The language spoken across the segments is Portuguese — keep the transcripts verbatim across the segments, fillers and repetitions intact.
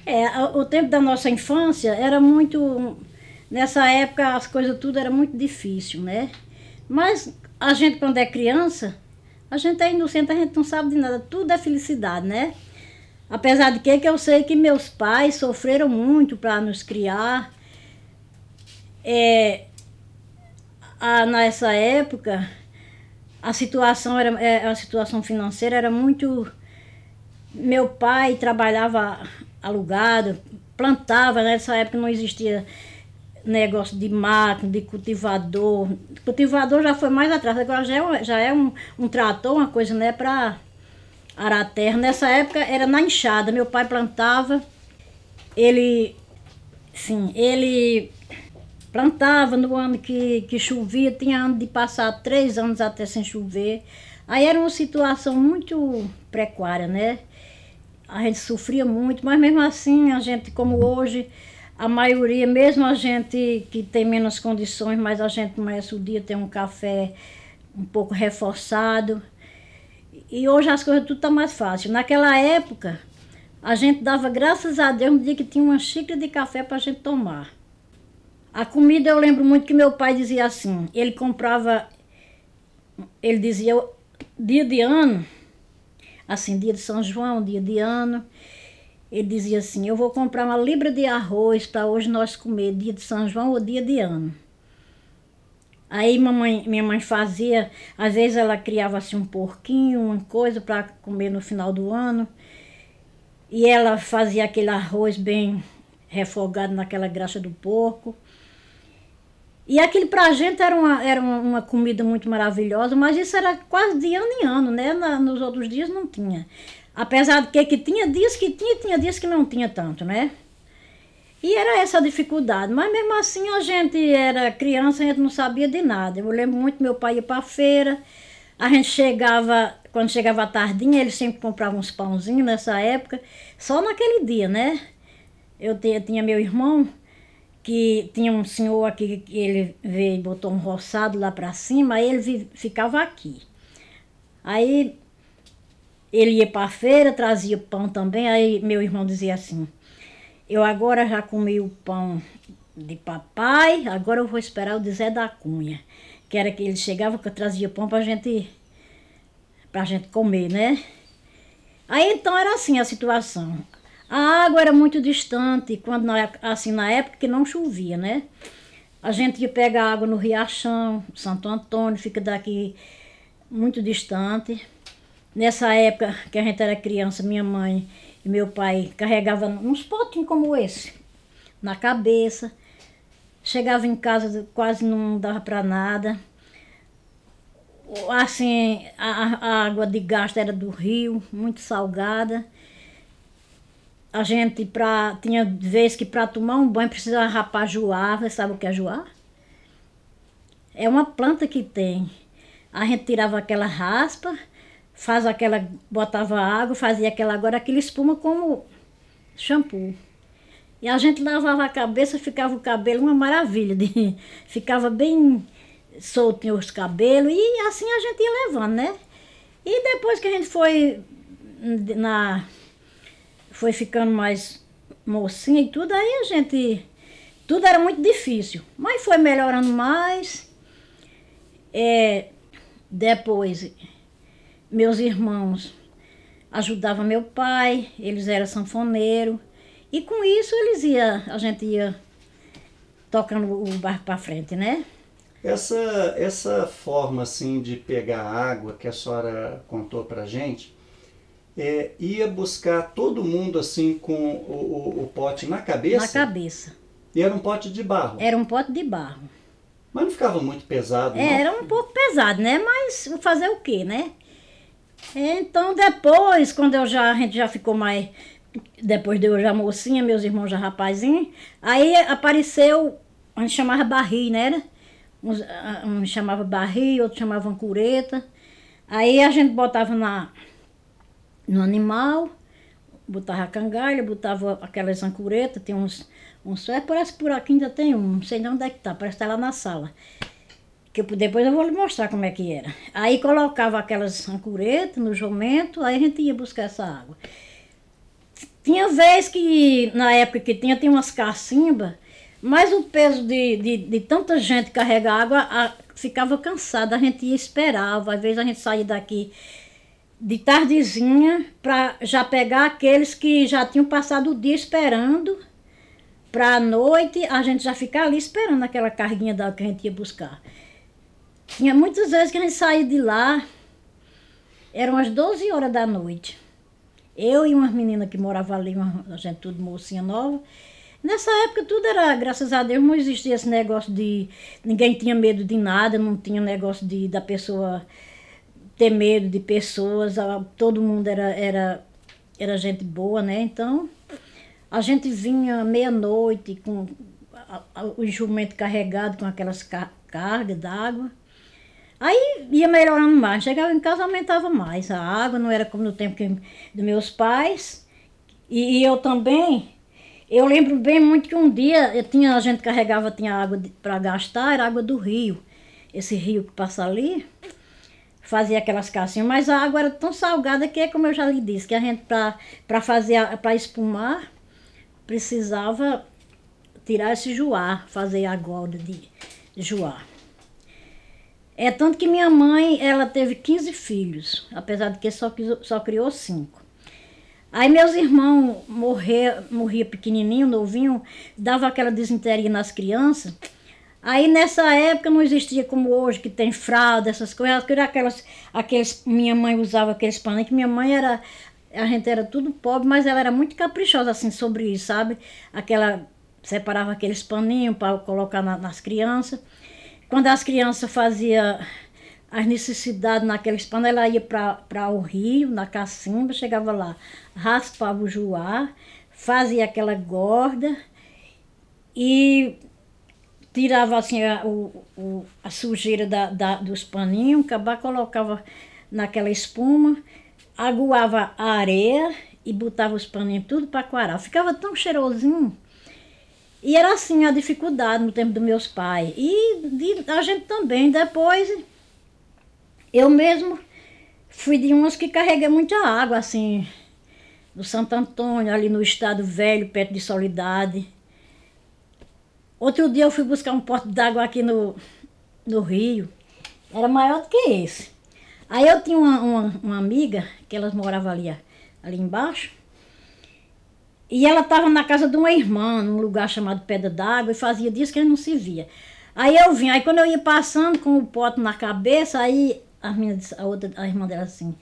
É, a- o tempo da nossa infância era muito. Nessa época as coisas tudo era muito difícil, né? Mas a gente quando é criança, a gente é inocente, a gente não sabe de nada, tudo é felicidade, né? Apesar de que, que eu sei que meus pais sofreram muito para nos criar. É, a, nessa época, a situação era, é, a situação financeira era muito. Meu pai trabalhava alugado, plantava, nessa época não existia negócio de máquina, de cultivador. Cultivador já foi mais atrás, agora já é, um- já é um, um trator, uma coisa, né, para arar a terra. Nessa época era na enxada, meu pai plantava, ele, sim, ele plantava no ano que, que chovia, tinha ano de passar três anos até sem chover. Aí era uma situação muito precária, né? A gente sofria muito, mas mesmo assim, a gente, como hoje, a maioria, mesmo a gente que tem menos condições, mas a gente começa o dia, tem um café um pouco reforçado. E hoje as coisas tudo está mais fácil. Naquela época, a gente dava graças a Deus no dia que tinha uma xícara de café para a gente tomar. A comida eu lembro muito que meu pai dizia assim, ele comprava, ele dizia dia de ano, assim, dia de São João, dia de ano, ele dizia assim, eu vou comprar uma libra de arroz para hoje nós comer dia de São João ou dia de ano. Aí mamãe, minha mãe fazia, às vezes ela criava assim um porquinho, uma coisa para comer no final do ano. E ela fazia aquele arroz bem refogado naquela graxa do porco. E aquilo pra gente era uma, era uma, uma comida muito maravilhosa, mas isso era quase de ano em ano, né? Na, nos outros dias não tinha. Apesar de que, que tinha dias que tinha, tinha dias que não tinha tanto, né? E era essa a dificuldade, mas mesmo assim a gente era criança, a gente não sabia de nada. Eu lembro muito, meu pai ia para a feira, a gente chegava, quando chegava a tardinha, ele sempre comprava uns pãozinhos nessa época, só naquele dia, né? Eu tinha, tinha meu irmão, que tinha um senhor aqui, que ele veio e botou um roçado lá para cima, aí ele vi- ficava aqui. Aí ele ia para a feira, trazia pão também, aí meu irmão dizia assim, eu agora já comi o pão de papai, agora eu vou esperar o de Zé da Cunha. Que era que ele chegava, que eu trazia pão pra gente, pra gente comer, né? Aí então era assim a situação. A água era muito distante, quando na, assim na época que não chovia, né? A gente ia pegar água no Riachão, Santo Antônio, fica daqui muito distante. Nessa época que a gente era criança, minha mãe e meu pai carregavam uns potinhos como esse na cabeça. Chegava em casa, quase não dava para nada. Assim, a, a água de gasto era do rio, muito salgada. A gente pra, tinha vezes que para tomar um banho precisava rapar joá. Você sabe o que é joá? É uma planta que tem. A gente tirava aquela raspa, faz aquela, botava água, fazia aquela agora aquela espuma como shampoo. E a gente lavava a cabeça, ficava o cabelo uma maravilha, de, ficava bem soltinho os cabelos e assim a gente ia levando, né? E depois que a gente foi na foi ficando mais mocinha e tudo, aí a gente tudo era muito difícil, mas foi melhorando mais. É, depois meus irmãos ajudavam meu pai, eles eram sanfoneiros e com isso eles ia, a gente ia tocando o barco para frente, né? Essa, essa forma assim de pegar água que a senhora contou pra gente, é, ia buscar todo mundo assim com o, o, o pote na Na cabeça cabeça. e era um pote de barro. Era um pote de barro. Mas não ficava muito pesado, É, não? era um pouco pesado, né? Mas fazer o quê, né? Então depois, quando eu já, a gente já ficou mais. Depois de eu já mocinha, meus irmãos já rapazinhos, aí apareceu, a gente chamava barril, né? Uns, ah, um chamava barril, outro chamava ancureta. Aí a gente botava na, no animal, botava a cangalha, botava aquelas ancuretas, tem uns, uns. É, parece que por aqui ainda tem um, não sei nem onde é que tá, parece que tá lá na sala. Que eu- depois eu vou lhe mostrar como é que era. Aí colocava aquelas ancuretas no jumento, aí a gente ia buscar essa água. Tinha vez que, na época que tinha, tinha umas cacimbas, mas o peso de, de, de tanta gente carregar água a, ficava cansada, a gente ia esperava, às vezes a gente saía daqui de tardezinha para já pegar aqueles que já tinham passado o dia esperando, para a noite a gente já ficar ali esperando aquela carguinha d'água que a gente ia buscar. Tinha muitas vezes que a gente saía de lá, eram as doze horas da noite. Eu e umas meninas que moravam ali, uma, a gente tudo mocinha nova. Nessa época tudo era, graças a Deus, não existia esse negócio de... Ninguém tinha medo de nada, não tinha negócio de da pessoa ter medo de pessoas. Todo mundo era, era, era gente boa, né? Então, a gente vinha meia-noite com a, a, o jumento carregado com aquelas car cargas d'água. Aí ia melhorando mais, chegava em casa aumentava mais a água, não era como no tempo que, dos meus pais. E, e eu também, eu lembro bem muito que um dia eu tinha, a gente carregava, tinha água para gastar, era água do rio. Esse rio que passa ali, fazia aquelas casinhas, mas a água era tão salgada que é como eu já lhe disse, que a gente para fazer, para espumar, precisava tirar esse joar, fazer a golda de, de joar. É tanto que minha mãe, ela teve quinze filhos, apesar de que só, só criou cinco. Aí meus irmãos morrer, morria pequenininho, novinho, dava aquela desinteria nas crianças. Aí nessa época não existia como hoje, que tem fralda, essas coisas, que era aquelas, aqueles, minha mãe usava aqueles paninhos, que minha mãe era, a gente era tudo pobre, mas ela era muito caprichosa assim sobre isso, sabe? Aquela, separava aqueles paninhos para colocar na, nas crianças. Quando as crianças faziam as necessidades naqueles panos, ela ia para o rio, na cacimba, chegava lá, raspava o joar, fazia aquela gorda e tirava assim a, o, o, a sujeira da, da, dos paninhos, acabar, colocava naquela espuma, aguava a areia e botava os paninhos tudo para coarar. Ficava tão cheirosinho. E era assim a dificuldade no tempo dos meus pais. E de, a gente também, depois, eu mesmo fui de umas que carreguei muita água, assim, no Santo Antônio, ali no Estado Velho, perto de Soledade. Outro dia eu fui buscar um pote d'água aqui no, no Rio, era maior do que esse. Aí eu tinha uma, uma, uma amiga, que elas moravam ali, ali embaixo, e ela estava na casa de uma irmã, num lugar chamado Pedra d'Água, e fazia dias que ele não se via. Aí eu vim, aí quando eu ia passando com o pote na cabeça, aí a, minha, a, outra, a irmã dela assim,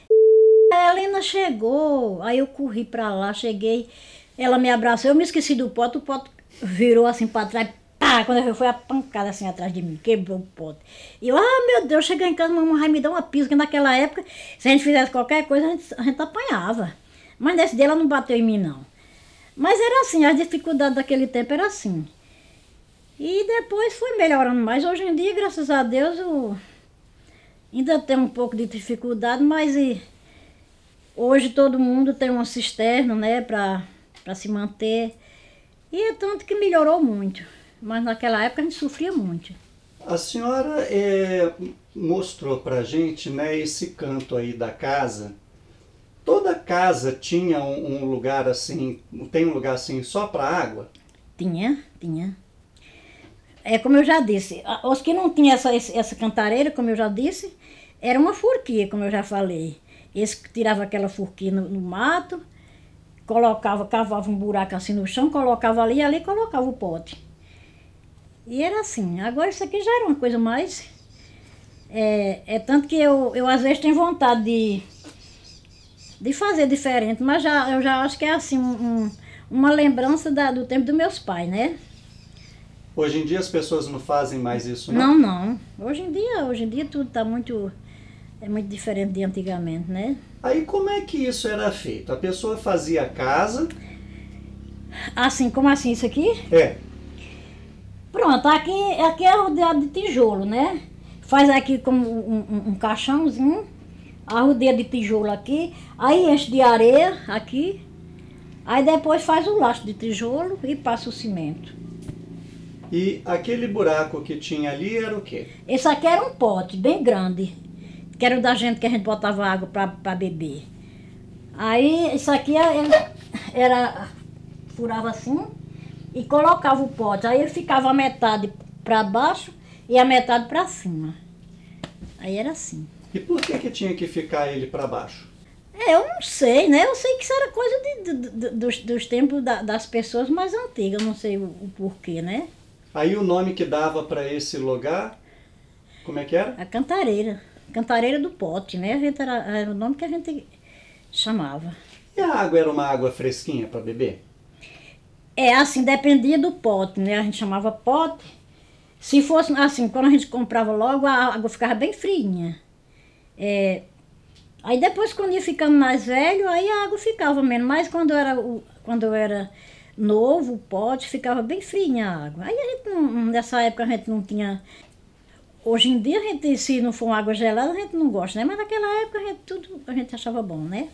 a Helena chegou, aí eu corri pra lá, cheguei, ela me abraçou, eu me esqueci do pote, o pote virou assim pra trás, pá, quando eu fui a pancada assim atrás de mim, quebrou o pote. E eu, ah meu Deus, chegar em casa, mamãe vai me dar uma pisa, porque naquela época, se a gente fizesse qualquer coisa, a gente, a gente apanhava. Mas nesse dia ela não bateu em mim não. Mas era assim, as dificuldades daquele tempo era assim. E depois foi melhorando mais. Hoje em dia, graças a Deus, eu ainda tem um pouco de dificuldade, mas e, hoje todo mundo tem uma cisterna, né, para para se manter. E é tanto que melhorou muito. Mas naquela época a gente sofria muito. A senhora é, mostrou pra gente, né, esse canto aí da casa. Toda casa tinha um, um lugar assim, tem um lugar assim só para água? Tinha, tinha. É como eu já disse, os que não tinham essa, essa cantareira, como eu já disse, era uma forquilha, como eu já falei. Esse que tirava aquela forquilha no, no mato, colocava, cavava um buraco assim no chão, colocava ali e ali colocava o pote. E era assim. Agora isso aqui já era uma coisa mais... É, é tanto que eu, eu às vezes tenho vontade de... de fazer diferente, mas já, eu já acho que é assim, um, uma lembrança da, do tempo dos meus pais, né? Hoje em dia as pessoas não fazem mais isso, não? Não, não. Hoje em dia, hoje em dia tudo está muito, é muito diferente de antigamente, né? Aí como é que isso era feito? A pessoa fazia a casa... Assim, como assim isso aqui? É. Pronto, aqui, aqui é rodeado de tijolo, né? Faz aqui como um, um, um caixãozinho, arrodeia de tijolo aqui, aí enche de areia aqui, aí depois faz o lastro de tijolo e passa o cimento. E aquele buraco que tinha ali era o quê? Esse aqui era um pote bem grande, que era o da gente que a gente botava água para beber. Aí isso aqui é, era, furava assim e colocava o pote. Aí ele ficava a metade para baixo e a metade para cima. Aí era assim. E por que que tinha que ficar ele para baixo? É, eu não sei, né? Eu sei que isso era coisa de, de- de- dos, dos tempos da- das pessoas mais antigas, eu não sei o, o porquê, né? Aí o nome que dava para esse lugar, como é que era? A cantareira. Cantareira do pote, né? A gente era, era o nome que a gente chamava. E a água era uma água fresquinha para beber? É, assim, dependia do pote, né? A gente chamava pote. Se fosse assim, quando a gente comprava logo, a água ficava bem friinha. É, aí depois, quando ia ficando mais velho, aí a água ficava menos. Mas quando eu era, o- quando eu era novo, o pote ficava bem friinha a água. Aí a gente não, nessa época a gente não tinha. Hoje em dia a gente, se não for uma água gelada, a gente não gosta, né? Mas naquela época a gente, tudo a gente achava bom, né?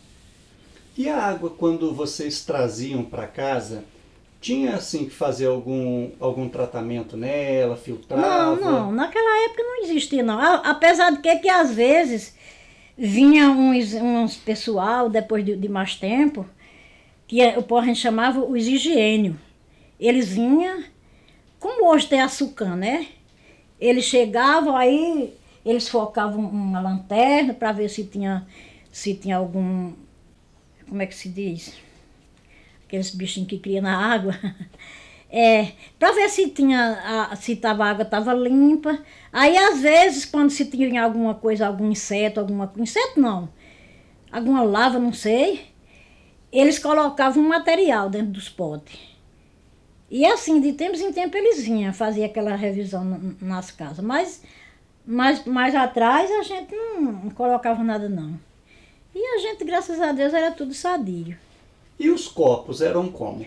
E a água, quando vocês traziam para casa, tinha assim que fazer algum, algum tratamento nela, Não, filtrava? não, naquela época não existia não. A- Apesar de que, que às vezes vinha uns, uns pessoal, depois de, de mais tempo, que é- o povo a gente chamava os higiênios. Eles vinham, como hoje tem açucã, né? Eles chegavam, aí eles focavam uma lanterna para ver se tinha, se tinha algum, como é que se diz? Aqueles bichinhos que cria na água. É, para ver se tinha, a, se tava, a água estava limpa. Aí, às vezes, quando se tinha alguma coisa, algum inseto, alguma inseto não, alguma lava, não sei, eles colocavam um material dentro dos potes. E assim, de tempos em tempos eles vinham fazer aquela revisão n- nas casas. Mas, mas mais atrás a gente não, não colocava nada não. E a gente, graças a Deus, era tudo sadio. E os copos eram como?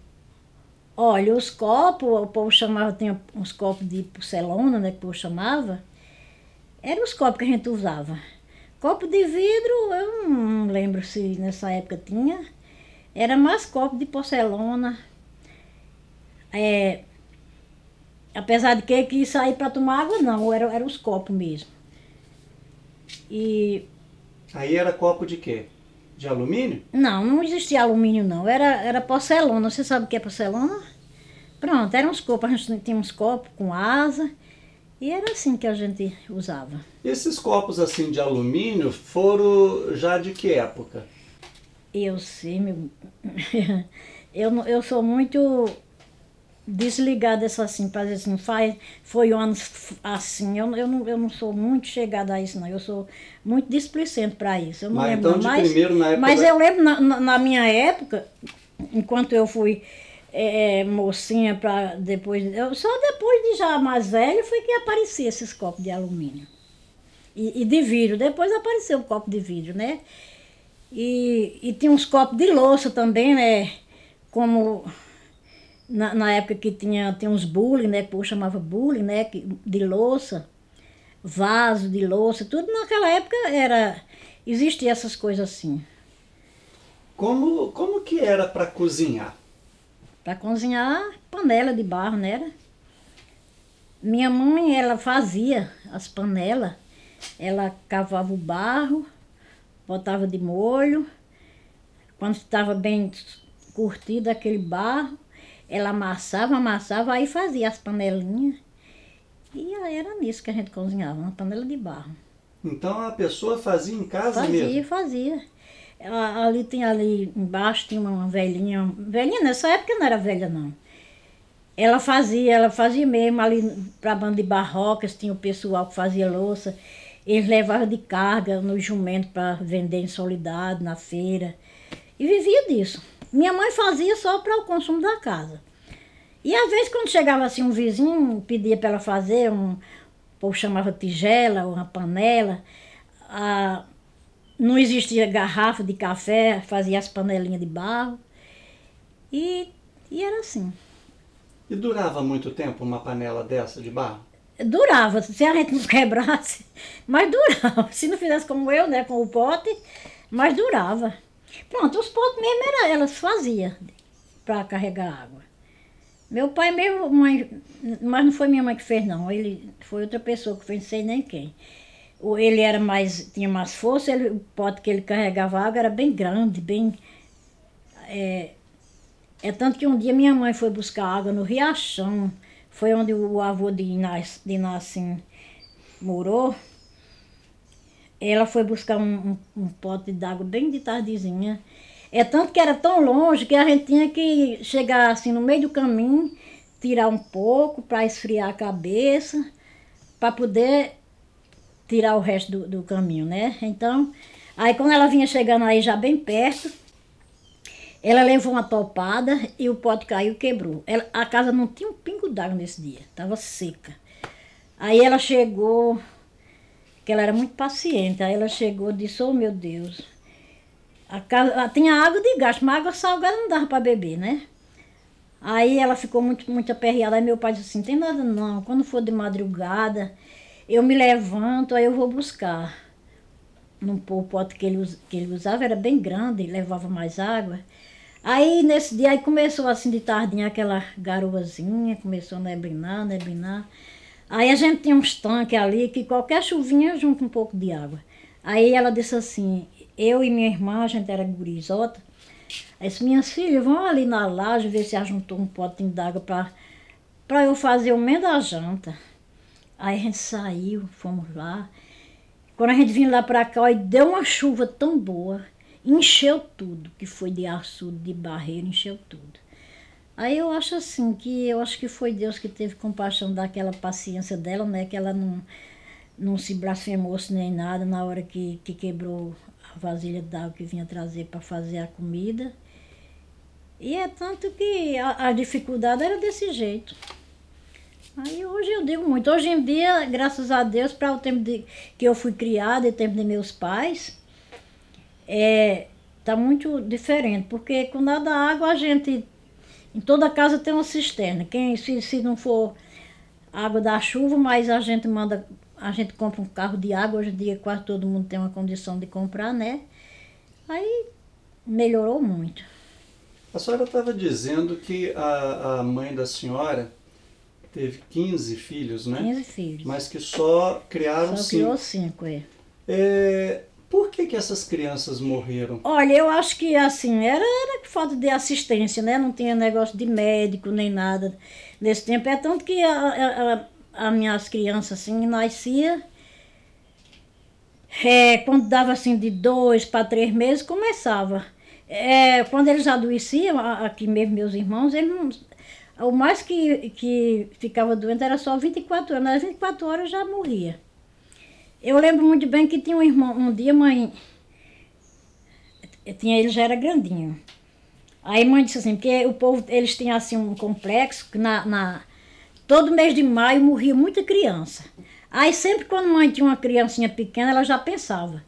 Olha, os copos, o povo chamava, tinha uns copos de porcelana, né, que o povo chamava. Eram os copos que a gente usava. Copo de vidro, eu não lembro se nessa época tinha. Era mais copo de porcelana. É, apesar de que, que sair para tomar água, não, era, era os copos mesmo. E Aí era copo de quê? De alumínio? não, não existia alumínio não, era, era porcelana. Você sabe o que é porcelana? Pronto, eram uns copos, a gente tinha uns copos com asa. E era assim que a gente usava. Esses copos assim de alumínio foram já de que época? Eu sei, meu. Eu, não- eu sou muito desligada dessa assim, para dizer assim, faz, foi anos assim. Eu, eu, não, eu não sou muito chegada a isso, não. Eu sou muito displicente para isso. Eu não Mas lembro, então não. de Mas, primeiro na época mas da... eu lembro na, na, na minha época, enquanto eu fui eh, mocinha para depois. Eu, só depois de já mais velha foi que aparecia esses copos de alumínio. E, e de vidro. Depois apareceu o copo de vidro, né? E, e tinha uns copos de louça também, né? Como na, na época que tinha, tinha uns bullying, né? Que o povo chamava bullying, né? que- De louça, vaso de louça, tudo naquela época era. Existia essas coisas assim. Como, como que era para cozinhar? Para cozinhar, panela de barro, né? Era? Minha mãe, ela fazia as panelas, ela cavava o barro, botava de molho. Quando estava bem curtido aquele barro, ela amassava, amassava, aí fazia as panelinhas. E era nisso que a gente cozinhava, uma panela de barro. Então a pessoa fazia em casa Fazia, mesmo? fazia. A- Ali tinha ali embaixo tinha uma velhinha, velhinha nessa época não era velha não. Ela fazia, ela fazia mesmo ali para a banda de barrocas, tinha o pessoal que fazia louça. Eles levavam de carga no jumento para vender em Soledade, na feira. E vivia disso. Minha mãe fazia só para o consumo da casa. E às vezes quando chegava assim um vizinho, pedia para ela fazer, um, o povo chamava tigela, uma panela, ah, não existia garrafa de café, fazia as panelinhas de barro. E, e era assim. E durava muito tempo uma panela dessa de barro? Durava, se a gente não quebrasse, mas durava. Se não fizesse como eu, né, com o pote, mas durava. Pronto, os potes mesmo era, elas faziam para carregar água. Meu pai mesmo, mãe, mas não foi minha mãe que fez não, ele foi outra pessoa que fez, não sei nem quem. O- Ele era mais, tinha mais força, ele, o pote que ele carregava água era bem grande, bem, É, é tanto que um dia minha mãe foi buscar água no Riachão, foi onde o avô de Inácio, de Inácio morou. Ela foi buscar um, um, um pote d'água bem de tardezinha. É tanto que era tão longe que a gente tinha que chegar assim no meio do caminho, tirar um pouco para esfriar a cabeça, para poder tirar o resto do, do caminho, né? Então, aí quando ela vinha chegando aí já bem perto, ela levou uma topada e o pote caiu e quebrou. Ela, a casa não tinha um pingo d'água nesse dia, estava seca. Aí ela chegou, que ela era muito paciente, aí ela chegou e disse, oh meu Deus, a casa, tinha água de gasto, mas água salgada não dava para beber, né? Aí ela ficou muito, muito aperreada, aí meu pai disse assim, tem nada não, quando for de madrugada, eu me levanto, aí eu vou buscar. Num pote que ele, que ele usava, era bem grande, levava mais água. Aí nesse dia aí começou assim de tardinha aquela garoazinha, começou a neblinar, neblinar. Aí a gente tinha uns tanques ali que qualquer chuvinha junta um pouco de água. Aí ela disse assim, eu e minha irmã, a gente era gurizota, aí disse, minhas filhas, vão ali na laje ver se ajuntou um potinho d'água para para eu fazer o menos da janta. Aí a gente saiu, fomos lá. Quando a gente vinha lá para cá, ó, e deu uma chuva tão boa, encheu tudo, que foi de açude, de barreiro, encheu tudo. Aí eu acho assim, que eu acho que foi Deus que teve compaixão daquela paciência dela, né? Que ela não, não se blasfemou-se nem nada na hora que, que quebrou a vasilha d'água que vinha trazer para fazer a comida. E é tanto que a, a dificuldade era desse jeito. Aí hoje eu digo muito, hoje em dia, graças a Deus, para o tempo de, que eu fui criada e o tempo de meus pais, é, tá muito diferente, porque com nada água a gente, em toda casa tem uma cisterna, quem, se, se não for água da chuva, mas a gente manda, a gente compra um carro de água, hoje em dia quase todo mundo tem uma condição de comprar, né? Aí melhorou muito. A senhora estava dizendo que a, a mãe da senhora teve quinze filhos, né? quinze filhos. Mas que só criaram Só cinco. criou cinco, é. É, por que que essas crianças morreram? Olha, eu acho que assim, era, era falta de assistência, né? Não tinha negócio de médico nem nada nesse tempo. É tanto que a, a, a, as minhas crianças assim nasciam, é, quando dava assim de dois para três meses, começava. É, quando eles adoeciam, a- aqui mesmo meus irmãos, eles não, o mais que, que ficava doente era só vinte e quatro horas, nas vinte e quatro horas já morria. Eu lembro muito bem que tinha um irmão, um dia mãe, tinha, ele já era grandinho. Aí mãe disse assim, porque o povo, eles tinham assim um complexo, que na, na, todo mês de maio morria muita criança. Aí sempre quando mãe tinha uma criancinha pequena, ela já pensava.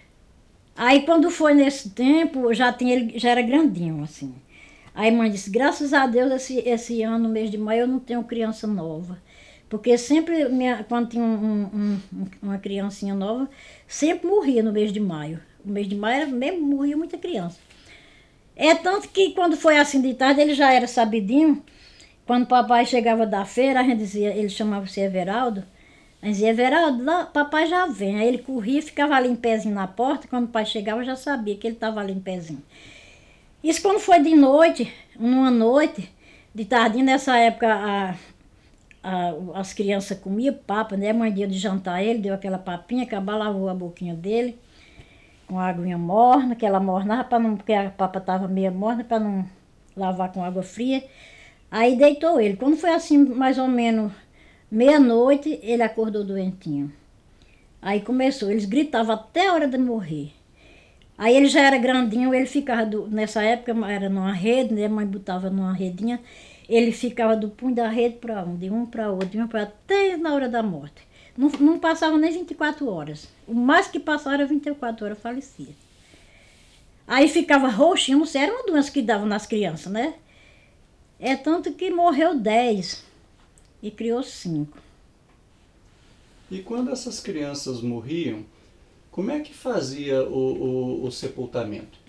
Aí quando foi nesse tempo, já, tinha, ele já era grandinho, assim. Aí mãe disse, graças a Deus, esse, esse ano, no mês de maio, eu não tenho criança nova. Porque sempre, minha, quando tinha um, um, um, uma criancinha nova, sempre morria no mês de maio. O mês de maio era, mesmo morria muita criança. É tanto que quando foi assim de tarde, ele já era sabidinho. Quando o papai chegava da feira, a gente dizia, ele chamava-se Everaldo. A gente dizia, Everaldo, lá, papai já vem. Aí ele corria, ficava ali em pezinho na porta. Quando o pai chegava, eu já sabia que ele estava ali em pezinho. Isso quando foi de noite, numa noite, de tardinha, nessa época, a, a, as crianças comiam papa, né? A mãe deu de jantar ele, deu aquela papinha, acabou, lavou a boquinha dele, com aguinha morna, que ela mornava, pra não, porque a papa estava meio morna, para não lavar com água fria. Aí deitou ele. Quando foi assim, mais ou menos meia-noite, ele acordou doentinho. Aí começou, eles gritavam até a hora de morrer. Aí ele já era grandinho, ele ficava, do, nessa época era numa rede, né? A mãe botava numa redinha, ele ficava do punho da rede para um, de um para outro, de um para até na hora da morte. Não, não passava nem vinte e quatro horas. O mais que passava era vinte e quatro horas, falecia. Aí ficava roxinho, não sei, era uma doença que dava nas crianças, né? É tanto que morreu dez e criou cinco. E quando essas crianças morriam, como é que fazia o, o, o sepultamento?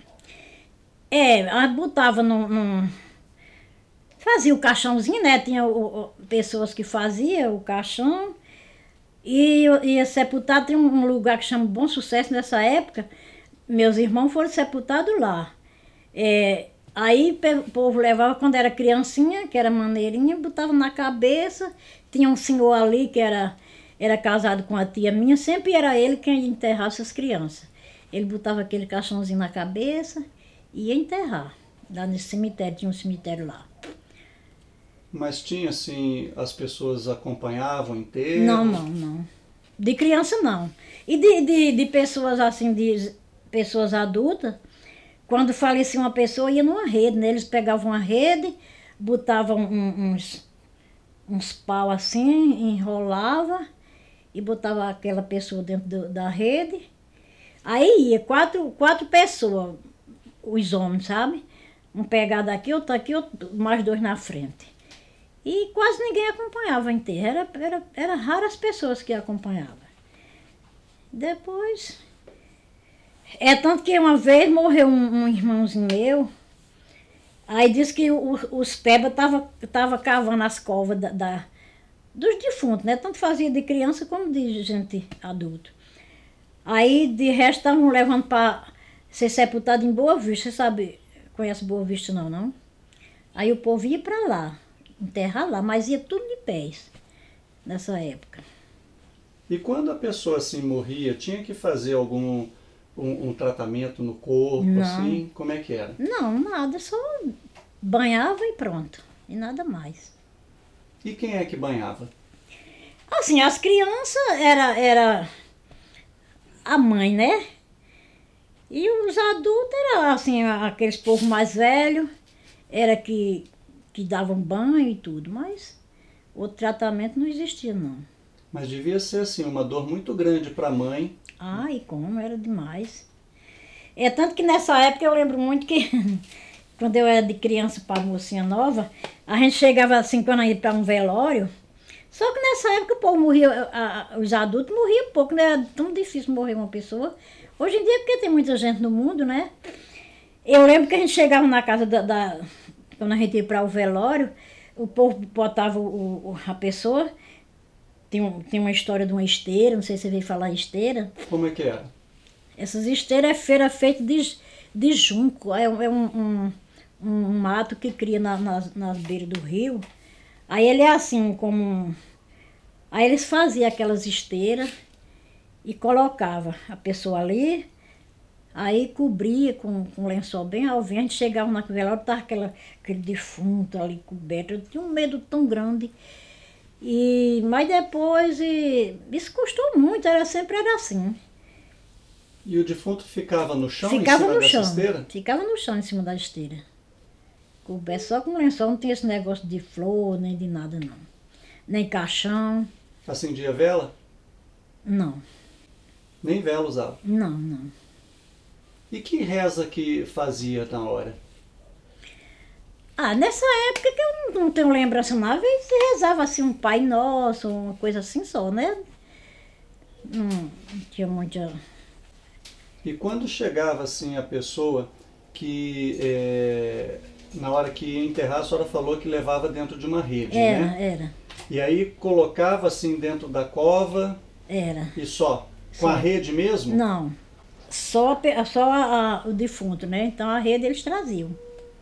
É, a botava num, num... Fazia o caixãozinho, né? Tinha o, o, pessoas que faziam o caixão. E ia sepultar, tem um lugar que chama Bom Sucesso nessa época. Meus irmãos foram sepultados lá. É, Aí pe- o povo levava, quando era criancinha, que era maneirinha, botava na cabeça. Tinha um senhor ali que era, era casado com a tia minha, sempre era ele quem enterrasse as crianças. Ele botava aquele caixãozinho na cabeça e ia enterrar. Lá nesse cemitério, tinha um cemitério lá. Mas tinha assim, as pessoas acompanhavam o Não, enterro? não, não. De criança não. E de, de, de pessoas assim, de pessoas adultas, quando falecia uma pessoa, ia numa rede, né? Eles pegavam uma rede, botavam um- uns, uns pau assim, enrolava e botava aquela pessoa dentro do- da rede. Aí ia quatro, quatro pessoas, os homens, sabe? Um pegado aqui, outro aqui, outro, mais dois na frente. E quase ninguém acompanhava o enterro. Era, era, era raras pessoas que acompanhavam. Depois. É tanto que uma vez morreu um, um irmãozinho meu. Aí disse que o- os pebas estavam tava cavando as covas da, da- dos defuntos, né? Tanto fazia de criança como de gente adulta. Aí de resto estavam levando para ser sepultado em Boa Vista. Você sabe, conhece Boa Vista não, não? Aí o povo ia para lá, enterrar lá, mas ia tudo de pés nessa época. E quando a pessoa assim morria, tinha que fazer algum um, um tratamento no corpo, Não, assim? Como é que era? não, nada, só banhava e pronto. E nada mais. E quem é que banhava? Assim, as crianças era, era a mãe, né? E os adultos era assim, aqueles povos mais velhos, era que, que davam banho e tudo, mas outro tratamento não existia não. Mas devia ser assim, uma dor muito grande para a mãe. Ai, como era demais. É tanto que nessa época eu lembro muito que quando eu era de criança para mocinha nova, a gente chegava assim quando ia para um velório. Só que nessa época o povo morria, a- a- os adultos morriam pouco, né? Era tão difícil morrer uma pessoa. Hoje em dia, porque tem muita gente no mundo, né? Eu lembro que a gente chegava na casa da. da- quando a gente ia para o velório, o povo botava o, o- a pessoa. Tem, um, tem uma história de uma esteira, não sei se você veio falar esteira. Como é que era? Essas esteiras é feira feita de, de junco. É, um- é um, um, um mato que cria na, nas, nas beiras do rio. Aí ele é assim, como. um- Aí eles faziam aquelas esteiras e colocava a pessoa ali, aí cobria com, com lençol bem alvinho. A gente chegava naquela hora, estava aquela, aquele defunto ali coberto. Eu tinha um medo tão grande. E, mas depois, e, isso custou muito, era, sempre era assim. E o defunto ficava no chão, em Ficava cima no dessa chão, esteira? ficava no chão em cima da esteira. Coberto só com lençol, não tinha esse negócio de flor, nem de nada não. Nem caixão, Acendia vela? não, Nem vela usava. não, não. E que reza que fazia na hora? Ah, nessa época que eu não, não tenho lembrança, não, às vezes rezava assim um Pai Nosso, uma coisa assim só, né? Não, não tinha muita. E quando chegava assim a pessoa que é, na hora que ia enterrar, a senhora falou que levava dentro de uma rede, Era, né? era, E aí colocava assim dentro da cova era. e só? Com a Só. rede mesmo? Não, só, a pe- só a- a- o defunto, né? Então a rede eles traziam.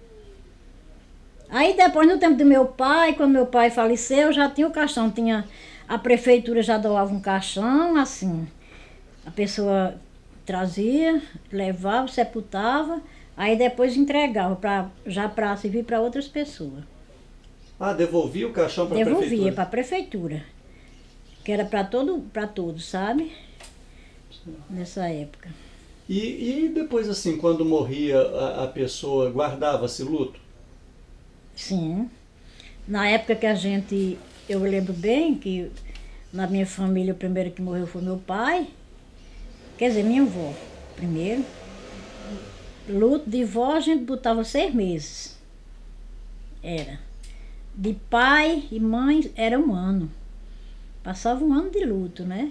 Aí depois, no tempo do meu pai, quando meu pai faleceu, já tinha o caixão, tinha, a prefeitura já doava um caixão, assim. A pessoa trazia, levava, sepultava, aí depois entregava pra, já para servir para outras pessoas. Ah, devolvia o caixão para a Devolvia prefeitura? para a prefeitura, que era para todo, para todos, sabe? Nessa época. E, e depois assim, quando morria a, a pessoa, guardava-se luto? Sim. Na época que a gente, eu lembro bem que na minha família o primeiro que morreu foi meu pai, quer dizer, minha avó primeiro. Luto de vó a gente botava seis meses. Era. De pai e mãe era um ano. Passava um ano de luto, né?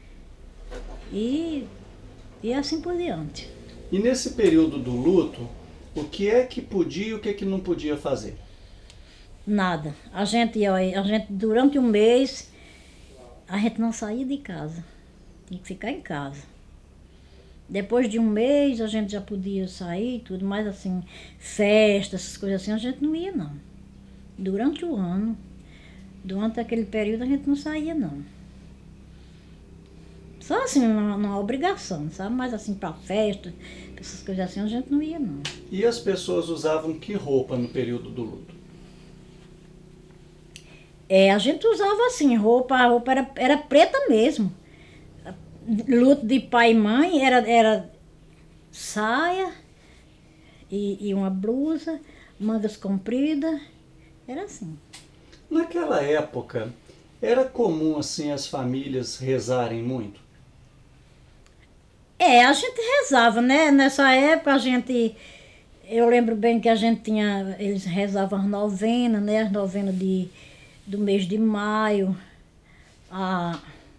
E, e assim por diante. E nesse período do luto, o que é que podia e o que é que não podia fazer? Nada. A gente, ó, a gente durante um mês, a gente não saía de casa. Tinha que ficar em casa. Depois de um mês a gente já podia sair, tudo, mas assim, festas, essas coisas assim, a gente não ia não. Durante o ano, durante aquele período a gente não saía não. Só assim, numa, numa obrigação, sabe? Mas assim, para festa, essas coisas assim, a gente não ia não. E as pessoas usavam que roupa no período do luto? É, a gente usava assim, roupa, a roupa era, era preta mesmo. Luto de pai e mãe era, era saia e, e uma blusa, mangas compridas, era assim. Naquela época, era comum assim as famílias rezarem muito? É, a gente rezava, né? Nessa época a gente, eu lembro bem que a gente tinha, eles rezavam as novenas, né? As novenas de, do mês de maio, a,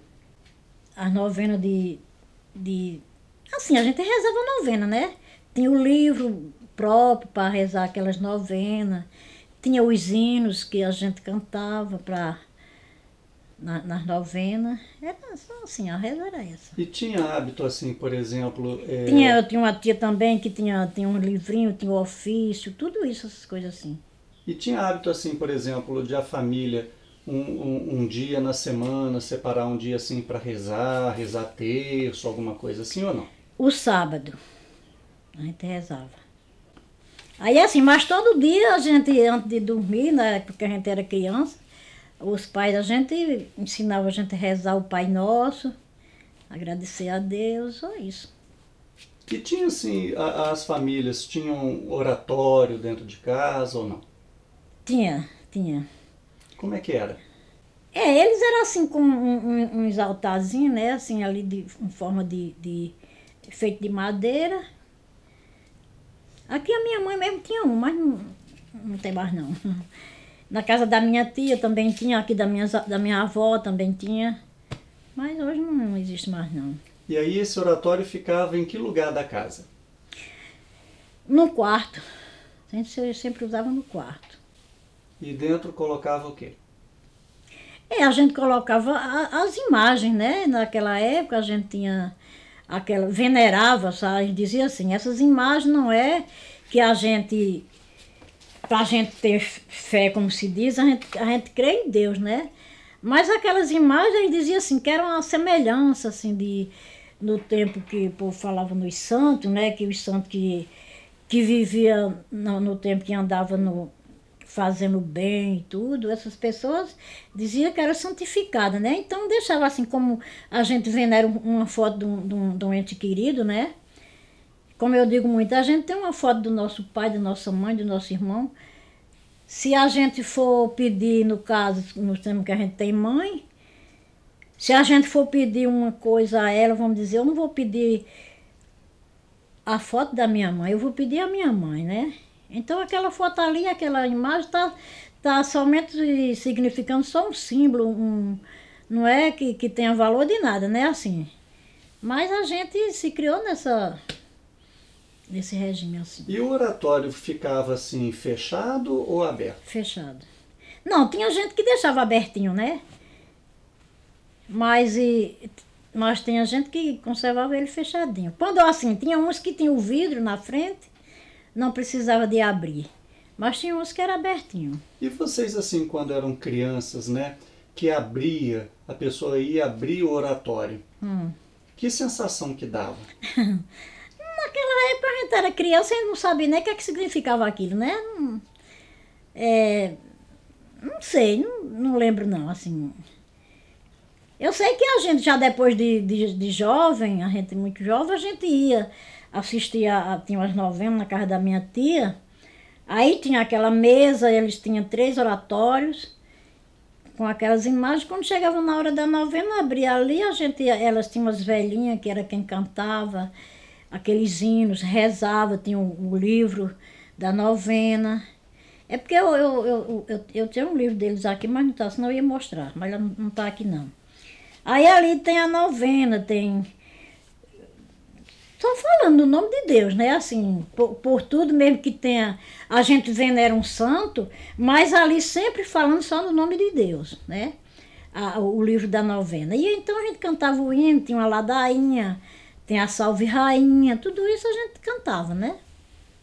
as novenas de, de... Assim, a gente rezava novena, né? Tinha o livro próprio para rezar aquelas novenas, tinha os hinos que a gente cantava para na, nas novenas. Era só assim, a reza era essa. E tinha hábito assim, por exemplo... É... Tinha, eu tinha uma tia também que tinha, tinha um livrinho, tinha o ofício, tudo isso, essas coisas assim. E tinha hábito assim, por exemplo, de a família um, um, um dia na semana separar um dia assim para rezar, rezar terço, alguma coisa assim ou não? O sábado, a gente rezava. Aí assim, mas todo dia a gente, antes de dormir, né, porque a gente era criança, os pais, a gente ensinava a gente a rezar o Pai Nosso, agradecer a Deus, só isso. E tinha assim, a, as famílias tinham oratório dentro de casa ou não? Tinha, tinha. Como é que era? É, eles eram assim com um, um, uns altarzinhos, né, assim ali de, em forma de, de, feito de madeira. Aqui a minha mãe mesmo tinha um, mas não, não tem mais não. Na casa da minha tia também tinha, aqui da minha, da minha avó também tinha, mas hoje não, não existe mais não. E aí esse oratório ficava em que lugar da casa? No quarto, a gente sempre usava no quarto. E dentro colocava o quê? É, a gente colocava a, as imagens, né? Naquela época a gente tinha aquela, venerava, sabe? A gente dizia assim, essas imagens não é que a gente... Para a gente ter fé, como se diz, a gente, a gente crê em Deus, né? Mas aquelas imagens, ele dizia assim, que era uma semelhança, assim, de, no tempo que o povo falava nos santos, né? Que os santos que, que viviam no, no tempo que andava no, fazendo bem e tudo, essas pessoas diziam que era santificada, né? Então deixava assim, como a gente venera uma foto de um, de um, de um ente querido, né? Como eu digo muito, a gente tem uma foto do nosso pai, da nossa mãe, do nosso irmão. Se a gente for pedir, no caso, no tempo que a gente tem mãe, se a gente for pedir uma coisa a ela, vamos dizer, eu não vou pedir a foto da minha mãe, eu vou pedir a minha mãe, né? Então aquela foto ali, aquela imagem está tá somente significando só um símbolo, um, não é que, que tenha valor de nada, né? Assim. Mas a gente se criou nessa... nesse regime assim. E o oratório ficava assim fechado ou aberto? Fechado. Não, tinha gente que deixava abertinho, né? Mas, e, mas tinha gente que conservava ele fechadinho. Quando assim, tinha uns que tinham o vidro na frente, não precisava de abrir. Mas tinha uns que era abertinho. E vocês assim, quando eram crianças, né? Que abria, a pessoa ia abrir o oratório. Hum. Que sensação que dava? Naquela época a gente era criança e não sabia nem o que, é que significava aquilo, né? Não, é, não sei, não, não lembro não, assim. Eu sei que a gente já depois de, de, de jovem, a gente muito jovem, a gente ia assistir, a, a, tinha umas novenas na casa da minha tia, aí tinha aquela mesa, eles tinham três oratórios, com aquelas imagens, quando chegava na hora da novena, abria ali, a gente, elas tinham umas velhinhas que era quem cantava, aqueles hinos, rezava, tinha o, o livro da novena. É porque eu, eu, eu, eu, eu tenho um livro deles aqui, mas não está, senão eu ia mostrar, mas não está aqui não. Aí ali tem a novena, tem... Só falando no nome de Deus, né? Assim, por, por tudo mesmo que tenha... A gente venera um santo, mas ali sempre falando só no nome de Deus, né? A, o livro da novena. E então a gente cantava o hino, tinha uma ladainha, tem a Salve Rainha, tudo isso a gente cantava, né?